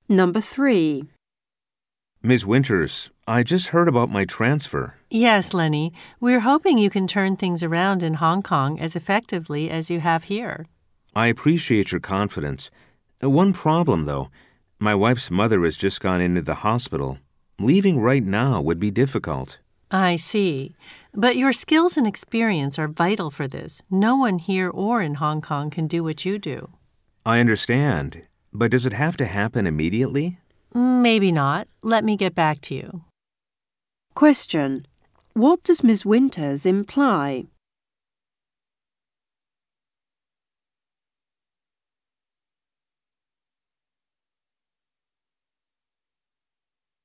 Number 3. Ms. Winters, I just heard about my transfer. Yes, Lenny. We're hoping you can turn things around in Hong Kong as effectively as you have here. I appreciate your confidence. One problem, though. My wife's mother has just gone into the hospital. Leaving right now would be difficult. I see. But your skills and experience are vital for this. No one here or in Hong Kong can do what you do. I understand, but does it have to happen immediately? Maybe not. Let me get back to you. Question. What does Ms. Winters imply?